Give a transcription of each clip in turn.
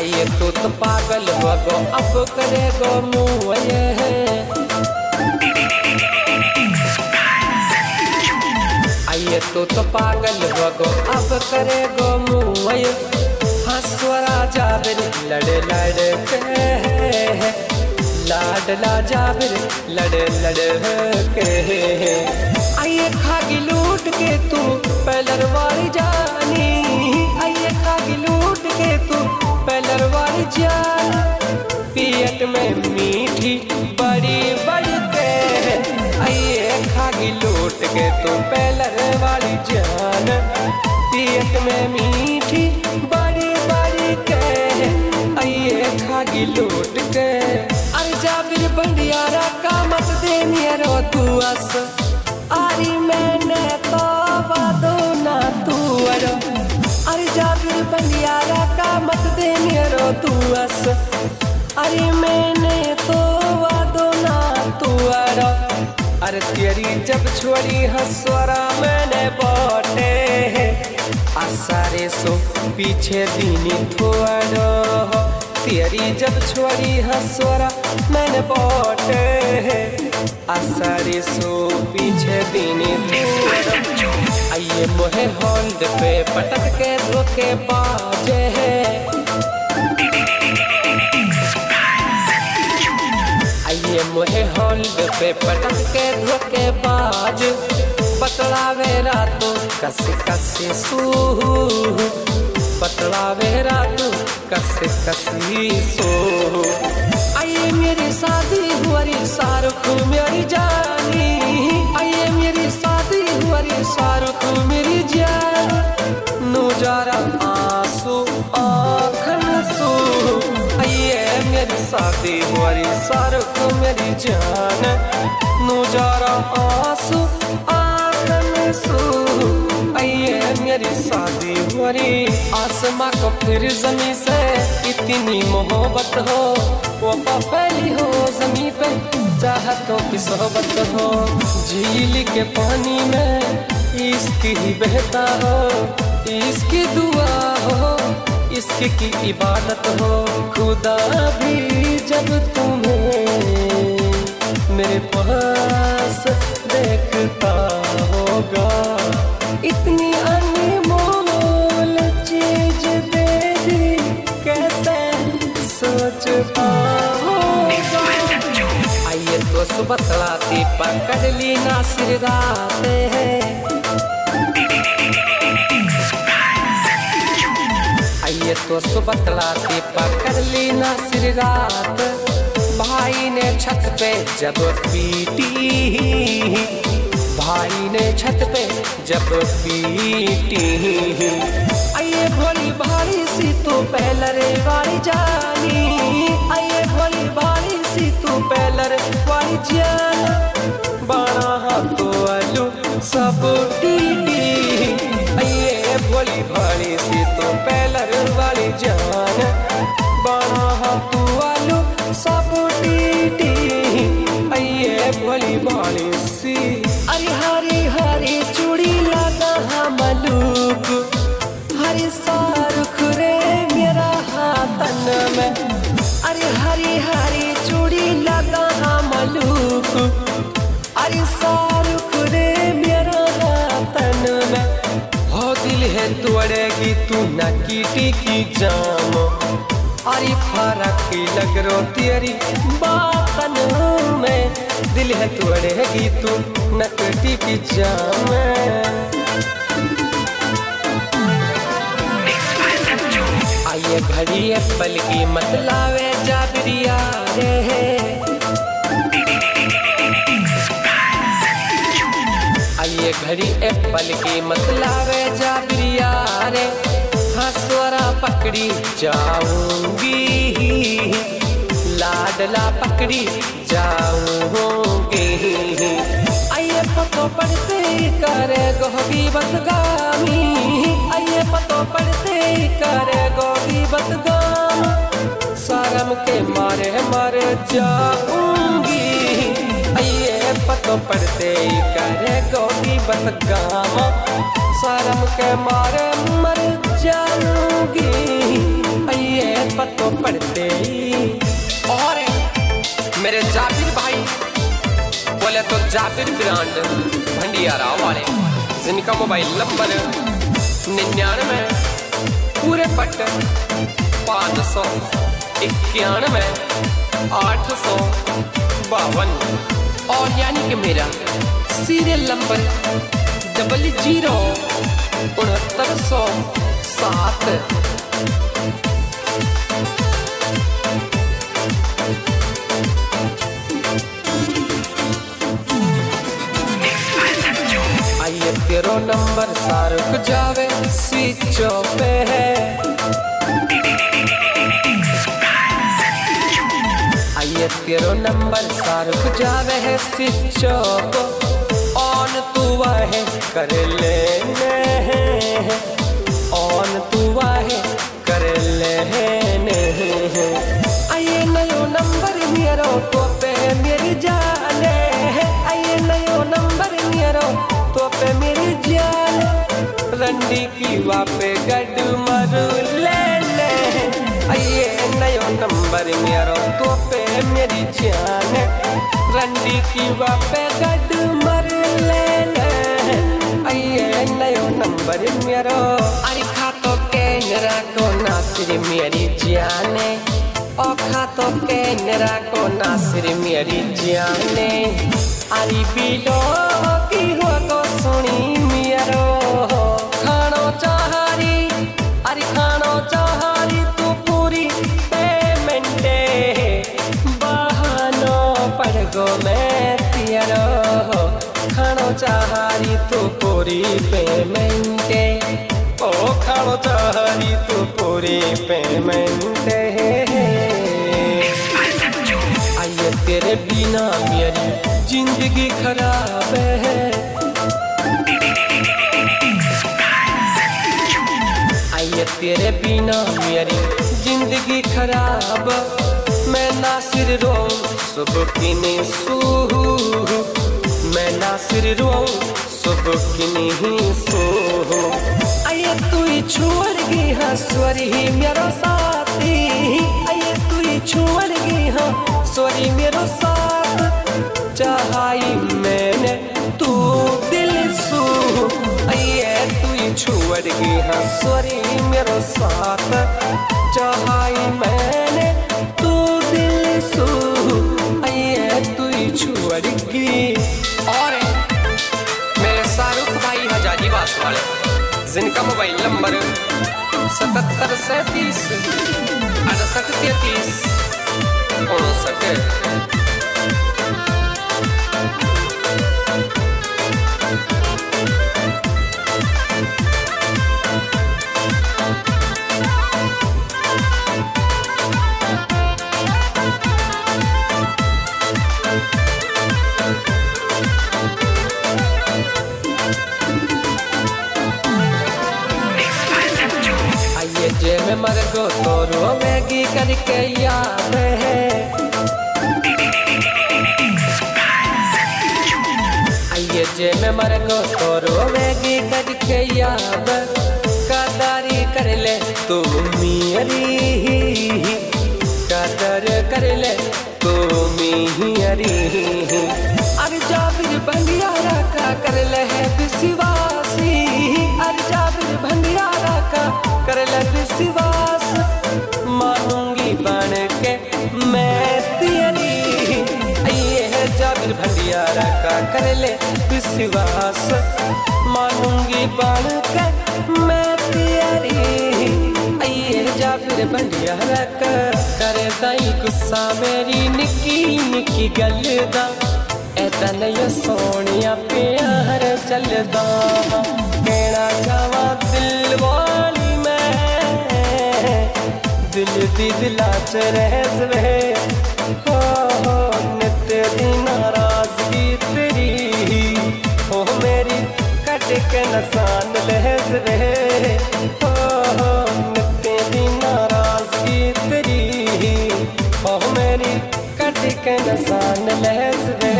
आइए तो पागल हो गो अब करे गो मुँह आइए तो पागल हो गो अब करे गो मुँह हंसवरा जाबिर लड़े लड़ के लाडला जाबिर लड़े लड़ के आइए खागी लूट के तू पैलर वाली जानी आइए खागी लूट के तू पैलर वाली जान पियट में मीठी बड़ी बड़ी के आइए खागी लूट के तू पैलर वाली जान पियट में मीठी बड़ी बड़ी के आइए खागी लूट के अरे जाबिर बंडियारा का मत देनी रो तू अस आरी मैंने तो वादो ना तू अरो अरे जाबिर बंडियारा का मत देनी रो तू अस अरे मैंने तो वादो ना तू अरो अरे तेरी जब छोड़ी हंसवरा मैंने बोटे आसारे सो पीछे दीनी थोड़ो तेरी जब छोड़ी हंसवरा मैंने बोटे आसारे सो पीछे दीनी थोड़ो आइए मोहे होल्ड पे पटक के धोखे बाजे आइए मोहे होल्ड पे पटक के धोखे बाज बतलावे रातों कसे कसे सू बतलावे रातों कसे कसी सो आइए मेरी शादी हुई शाहरुख मेरी जानी आइए मेरी शादी हुई शाहरुख मेरी जान नूजारा आंसू आँखन सू आइए मेरी शादी हुई शाहरुख मेरी जान नूजारा आंसू आँखन सू आइए मेरी शादी हुई आसमां को फिर जमी से इतनी मोहब्बत हो वफा फैली हो जमी पे चाहतों की सोहबत हो झील के पानी में इश्क ही बहता हो इसकी दुआ हो इश्क की इबादत हो खुदा भी जब तुम्हें मेरे पास देखता होगा इतनी अनमोल चीज दे दी कैसे सोचता होगा आइए तो सुबतलाती पकड़ ली नासिर राते हैं आइए तो सुबतलाती पकड़ ली नासिर रात भाई ने छत पे जब पीटी भाई ने छत पे जब पीटी आइए भोली भारी सी तू पैलर वाली जानी आइए भोली भारी सी तू पैलर वाली जान बाणा हाथों आलू सब टीटी आइए भोली भारी सी तू पैलर वाली जान बाणा हाथों आलू सब टीटी आइए भोली भारी सी अरे हरी हरी चूड़ी लगा मलूक हरी शाहरुख रे मेरा हाथन में अरे हरी हरी चूड़ी लगा मलूक अरे शाहरुख रे मेरा हाथन में हो दिल है तोड़ेगी तू न कीटी की जाम अरे फरक लग रो तेरी बातन में दिल है तोड़ेगी तू नकटी की जाम आइए घड़ी पल की मतलावे जाबिरिया रे आइए घड़ी पल की मतलावे जाबिरिया रे हंसवरा पकड़ी जाऊंगी लाडला पकड़ी जाऊंगी आइए पतो पढ़ते करे गोगी बदगामी आइए पतो पढ़ते करे गोगी बदगाम शर्म के मारे मर जाऊंगी आइए पतो पढ़ते करे गोगी बदगाम शर्म के मारे मर जाऊंगी आइए पतो बोले तो जाबिर ब्रांड भंडियारा वाले, जिनका मोबाइल नंबर 99 पूरे पट 591 852 और यानी कि मेरा सीरियल नंबर 006907। आइए तेरो नंबर सारुक जावे स्विच पे है, आइए तेरो नंबर सारुक जावे है स्विच ऑन तू वाहे कर लेने, ऑन तू वाहे कर लेने। आइए नयो नंबर मेरो तो पे मेरी जाने, आइए नयो नंबर मेरो तो पे मेरी जान, रंडी की वापे गड मरु ले ले। आइए नयो नंबर मेरो तो पे मेरी जान, रंडी की वापे गड मरु ले ले। आइए नयो नंबर मेरो अरे खातो के नरा को नासिर मेरी जाने, ओ खातो के नरा को नासिर मेरी जाने। अरे बिलो की हो तो सुनी मेरो खानो चाहारी, अरे खानो चाहारी तू पूरी पेमेंटे, बहानो पड़ गो मैं तियारो, खानो चाहारी तू पूरी पेमेंटे, ओ खानो चाहारी तू पूरी पेमेंटे। आइए तेरे बिना मेरी जिंदगी खराब है, आइए तेरे बिना मेरी जिंदगी खराब, मैं नासिर रो सुबह की नहीं सू, मैं नासिर रो सुबह की नहीं सू। आइए तू ही छोड़ गई हाँ स्वरी मेरो साथी, आइए तू ही छोड़ गई हाँ स्वरी मेरो साथ, चाहाई मैंने तू दिल सू। आइए तू ही छोड़ गई हाँ स्वरी मेरो साथ, चाहाई मैंने तू दिल सू। आइए तू ही छोड़ गई। और मेरे शाहरुख भाई हजारी बास वाले, जिनका मोबाइल नंबर 7737 6833 59। आइए जे में मर गो तो रोवेगी करके याद है, आइए जे में मर गो तो रोवेगी करके याद, कदारी कर ले तू मेरी, कदर कर ले तू मेरी। अरे जाबिर भंडियारा का कर ले है विश्वासी, अरे जाबिर भंडियारा का कर ले विश्वास, मानूंगी बन के मैं तेरी। आइए है जाबिर भंडियारा का कर ले विश्वास, मानूंगी बन के मैं तेरी। आइए जाबिर भंडियारा का करे दाई गुस्सा मेरी निकी निकी गलदा, ऐदा नहीं सोनिया प्यार चलदा, कहना चावा दिल वाली मैं, दिल दी दिला च रहवे हो नित दी नाराजगी तेरी, हो मेरी कट के नसान लहजवे हो नित दी नाराजगी तेरी, हो मेरी कट के नसान लहजवे।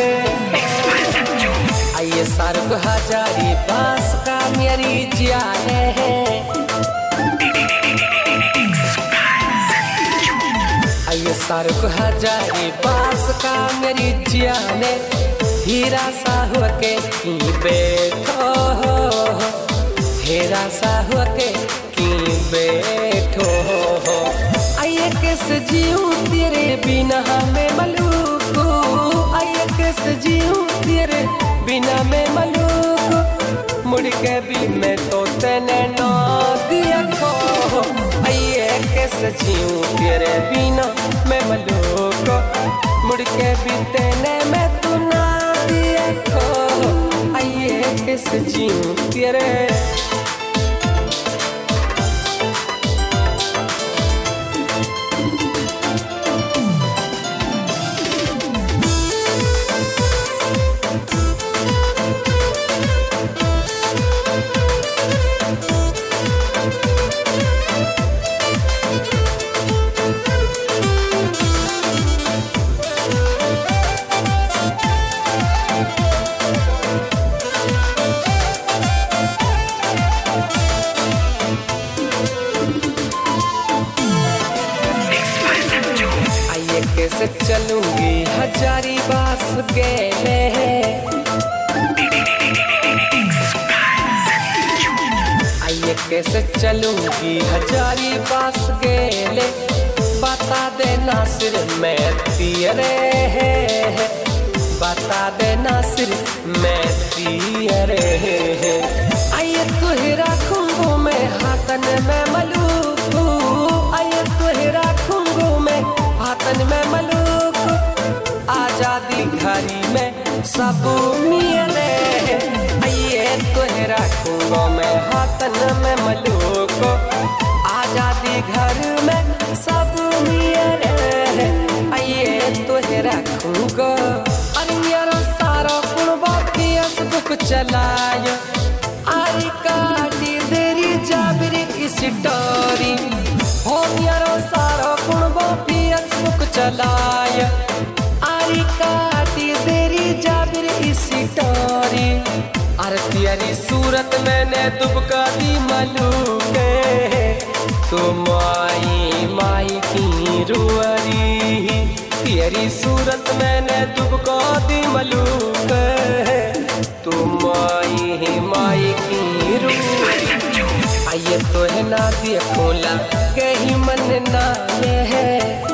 आइए शाहरुख हजारी बास का मेरी जाने है, आइए शाहरुख हजारी बास का मेरी जाने, हीरा साहु के की बैठो हीरा साहु के की बैठो आइए किस जीऊं तेरे बिना मैं मलूक आइए किस जीऊं तेरे बिना मैं मलूक मुड़ के भी मैं तो तेने ना दिया खो आइए किस जीऊं तेरे बिना मैं मलूक मुड़ के भी तेने मैं तो ना दिया खो आइए किस जीऊं तेरे कैसे चलूंगी हजारी बास गेले आइए कैसे चलूंगी हजारी बास गेले बता देना सिर मैं तेरे बता देना सिर मैं तेरे आइए तुहे रखूंगू मैं हाथन में मलूक आइए तुहे रखूंगू मैं हाथन में मलूक आजादी घरी में सब मिले आइए तुहे रखूंगा मैं हाथन में मलूक आजादी घर में सब मिले आइए तुहे रखूंगा अरे यारो सारा कुणबा फेसबुक चलायो अरे काटी देरी जाबरी स्टोरी हो यारो सारा कुणबा फेसबुक चलाय आरी काटी देरी जाबिर इसी टोरी अरे तेरी सूरत मैंने दुबका दी मलूके तो माई माई की रुअरी तेरी सूरत मैंने दुबका दी मलूके तो माई माई की रुअरी आइए तो है ना दिया खोला कहीं मन ना ये है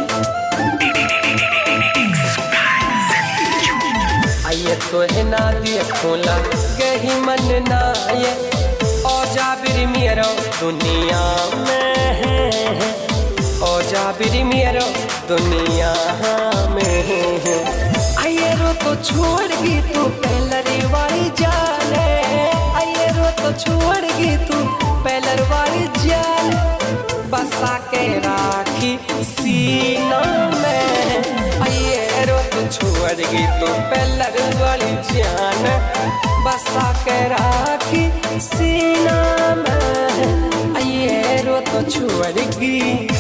आइए तो है ना दिया खोला कहीं मन ना ये ओ जाबिर मेरा दुनिया में है ओ जाबिर मेरा दुनिया में है आइए रो तो छोड़गी तू पहलरी वाली जाने आइए रो तो छोड़गी तू पहलर वाली जान बसा के राखी सीना में आइए रो तो छोड़गी तो पहलर वाली जान बसा के राखी सीना में आइए रो तो छोड़गी।